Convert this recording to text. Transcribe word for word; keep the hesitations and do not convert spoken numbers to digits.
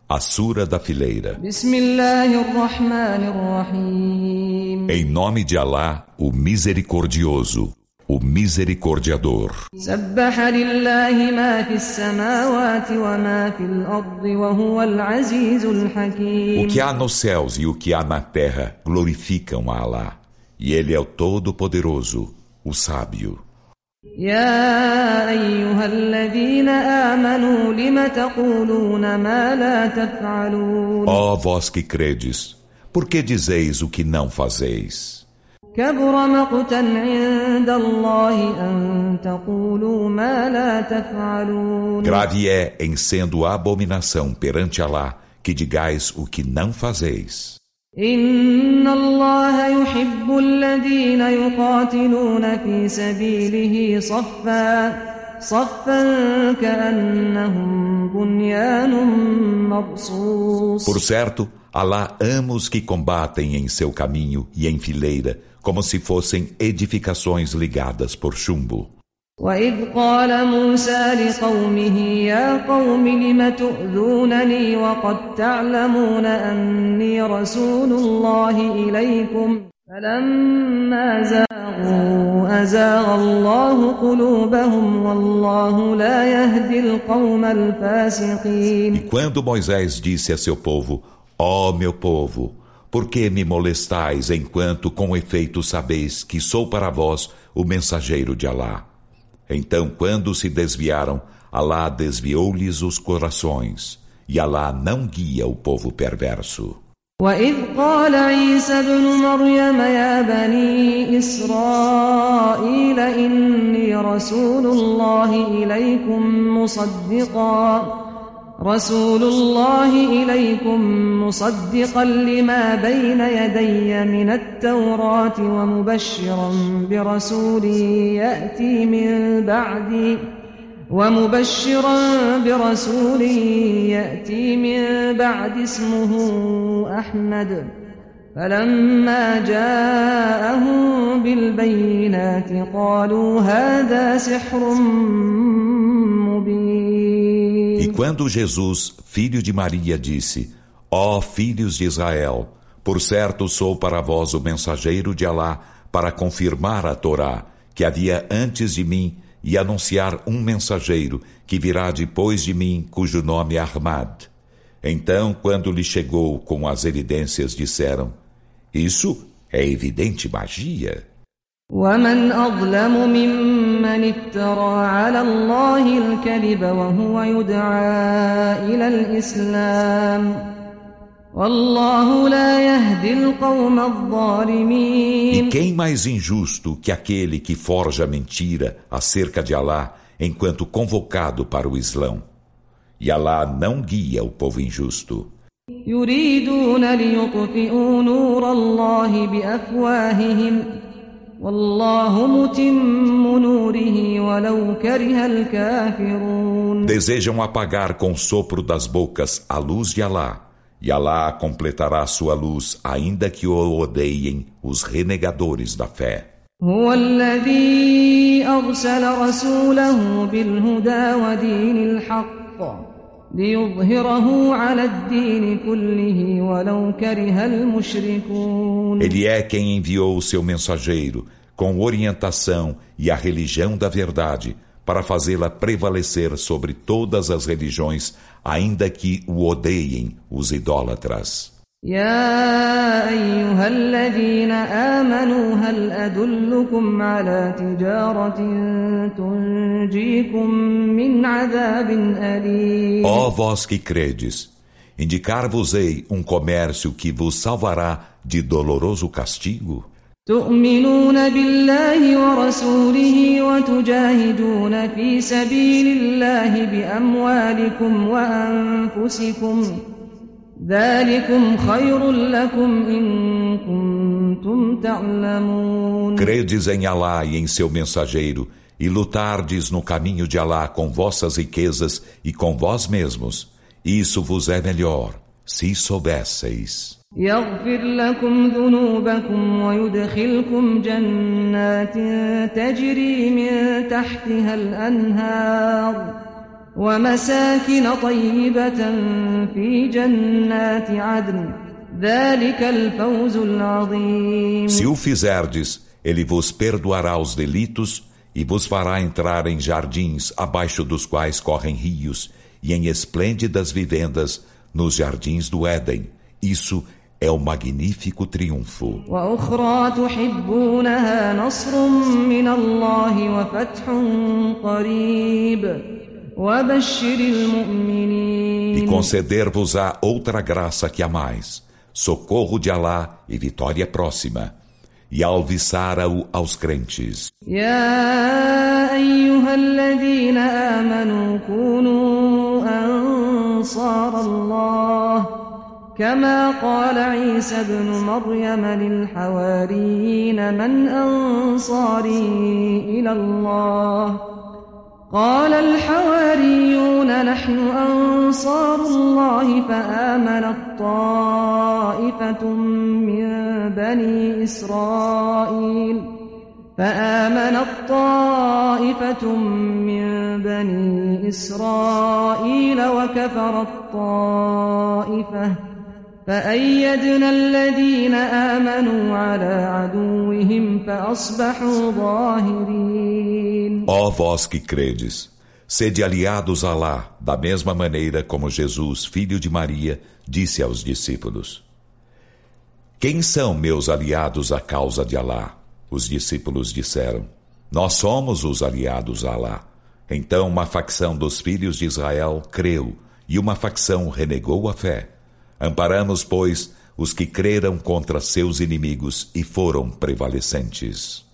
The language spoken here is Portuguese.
A Sura da Fileira. Em nome de Alá, o Misericordioso, o Misericordiador. O que há nos céus e o que há na terra glorificam a Alá, e Ele é o Todo-Poderoso, o Sábio. يا أيها الذين آمنوا لم تقولون ما لا تفعلون Ó vós que credes, por que dizeis o que não fazeis? كبر مقتا عند الله أن تقولوا ما لا تفعلون Grave é, em sendo abominação perante Alá, que digais o que não fazeis. إن الله يحب الذين يقاتلون في سبيله صفا صفا كأنهم بنيان مرصوص Por certo, Alá ama os que combatem em seu caminho e em fileira, como se fossem edificações ligadas por chumbo. وإذ قال موسى لقومه يا قوم لم تؤذونني وقد تعلمون أني رسول الله إليكم فلما زاغوا أزاغ الله قلوبهم والله لا يهدي القوم الفاسقين. E quando Moisés disse a seu povo: ó meu povo, por que me molestais enquanto com efeito sabeis que sou para vós o mensageiro de Alá? Então, quando se desviaram, Alá desviou-lhes os corações, e Alá não guia o povo perverso. وَإِذْ قَالَ عِيسَى ابْنُ مَرْيَمَ يَا بَنِي إِسْرَائِيلَ إِنِّي رَسُولُ اللَّهِ إِلَيْكُمْ مُصَدِّقًا رسول الله إليكم مصدقا لما بين يدي من التوراة ومبشرا برسول يأتي من بعدي ومبشرا برسول يأتي من بعد اسمه أحمد فلما جاءهم بالبينات قالوا هذا سحر مبين. E quando Jesus, filho de Maria, disse: ó filhos de Israel, por certo sou para vós o mensageiro de Alá para confirmar a Torá que havia antes de mim e anunciar um mensageiro que virá depois de mim, cujo nome é Ahmad. Então, quando lhe chegou com as evidências, disseram: isso é evidente magia. ومن أظلم ممن افترى على الله الكذب وهو يدعى إلى الإسلام والله لا يهدي القوم الظالمين. E quem mais injusto que aquele que forja mentira acerca de Alá enquanto convocado para o Islão? E Alá não guia o povo injusto. يريدون ليطفئوا نور الله بأفواههم والله متم نوره ولو كره الكافرون. Desejam apagar com o sopro das bocas a luz de Alá, e Alá completará sua luz ainda que o odeiem os renegadores da fé. هو الذي أرسل رسوله بالهدى ودين الحق ليظهره على الدين كله ولو كره المشركون. Ele é quem enviou o seu mensageiro com orientação e a religião da verdade para fazê-la prevalecer sobre todas as religiões, ainda que o odeiem os idólatras. يا أيها الذين آمنوا هل أدلكم على تجارة تنجيكم من عذاب أليم. Ó vós que credes, indicar-vos-ei um comércio que vos salvará de doloroso castigo? تؤمنون بالله ورسوله وتجاهدون في سبيل الله بأموالكم وأنفسكم ذلكم خير لكم إن كنتم تعلمون. Credes em Alá e em seu mensageiro e lutardes no caminho de Alá com vossas riquezas e com vós mesmos. Isso vos é melhor, se soubesseis. يغفر لكم ذنوبكم ويدخلكم جنات تجري من تحتها الأنهار ومساكن طيبة في جنات عدن ذلك الفوز العظيم. Se o fizerdes, ele vos perdoará os delitos e vos fará entrar em jardins abaixo dos quais correm rios e em esplêndidas vivendas nos jardins do Éden. Isso é o magnífico triunfo. وأخرى تحبونها نصر من الله وفتح قريب وبشر المؤمنين. E conceder-vos-á outra graça que amais, socorro de Alá e vitória próxima, e alviçara-o aos crentes. يا أيها الذين آمنوا كونوا أنصار الله كما قال عيسى ابن مريم للحواريين من أنصاري إلى الله قال الحواريون نحن أنصار الله فآمنت طائفة من بني إسرائيل فآمنت طائفة من بني إسرائيل وكفرت طائفة فأيدنا الذين آمنوا على عدوهم فأصبحوا ظاهرين. Ó vós que credes, sede aliados a Alá, da mesma maneira como Jesus, filho de Maria, disse aos discípulos: Quem são meus aliados à causa de Alá? Os discípulos disseram: Nós somos os aliados a Alá. Então uma facção dos filhos de Israel creu e uma facção renegou a fé. Amparamos, pois, os que creram contra seus inimigos e foram prevalecentes.